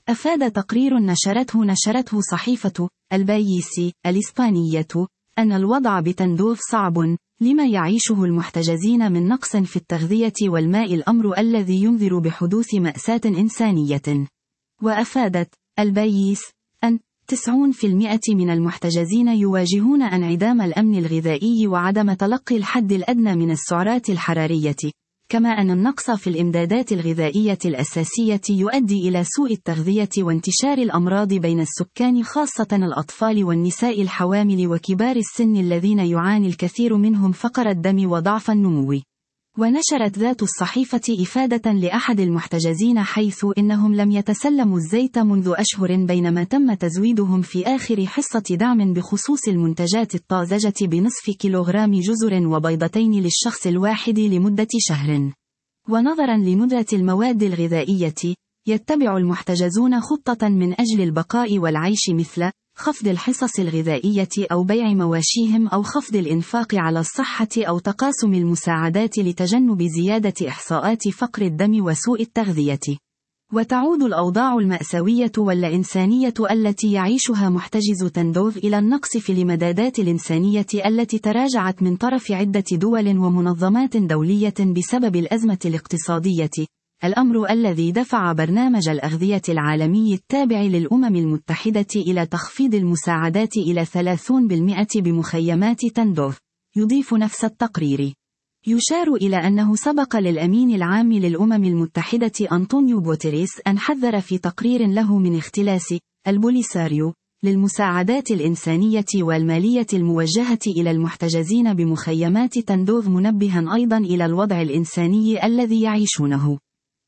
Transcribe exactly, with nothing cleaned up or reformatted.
أفاد تقرير نشرته نشرته صحيفة البايس الإسبانية أن الوضع بتندوف صعب لما يعيشه المحتجزين من نقص في التغذية والماء، الأمر الذي ينذر بحدوث مأساة إنسانية. وأفادت البايس أن تسعين بالمئة من المحتجزين يواجهون انعدام الأمن الغذائي وعدم تلقي الحد الأدنى من السعرات الحرارية، كما أن النقص في الإمدادات الغذائية الأساسية يؤدي إلى سوء التغذية وانتشار الأمراض بين السكان، خاصة الأطفال والنساء الحوامل وكبار السن الذين يعاني الكثير منهم فقر الدم وضعف النمو. ونشرت ذات الصحيفة إفادة لأحد المحتجزين حيث إنهم لم يتسلموا الزيت منذ أشهر، بينما تم تزويدهم في آخر حصة دعم بخصوص المنتجات الطازجة بنصف كيلوغرام جزر وبيضتين للشخص الواحد لمدة شهر. ونظرا لندرة المواد الغذائية، يتبع المحتجزون خطة من أجل البقاء والعيش، مثل خفض الحصص الغذائية أو بيع مواشيهم أو خفض الإنفاق على الصحة أو تقاسم المساعدات لتجنب زيادة إحصاءات فقر الدم وسوء التغذية. وتعود الأوضاع المأساوية والإنسانية التي يعيشها محتجز تندوف إلى النقص في المدادات الإنسانية التي تراجعت من طرف عدة دول ومنظمات دولية بسبب الأزمة الاقتصادية، الأمر الذي دفع برنامج الأغذية العالمي التابع للأمم المتحدة إلى تخفيض المساعدات إلى ثلاثين بالمئة بمخيمات تندوف. يضيف نفس التقرير يشار إلى أنه سبق للأمين العام للأمم المتحدة أنطونيو غوتيريس أن حذر في تقرير له من اختلاس البوليساريو للمساعدات الإنسانية والمالية الموجهة إلى المحتجزين بمخيمات تندوف، منبها أيضا إلى الوضع الإنساني الذي يعيشونه.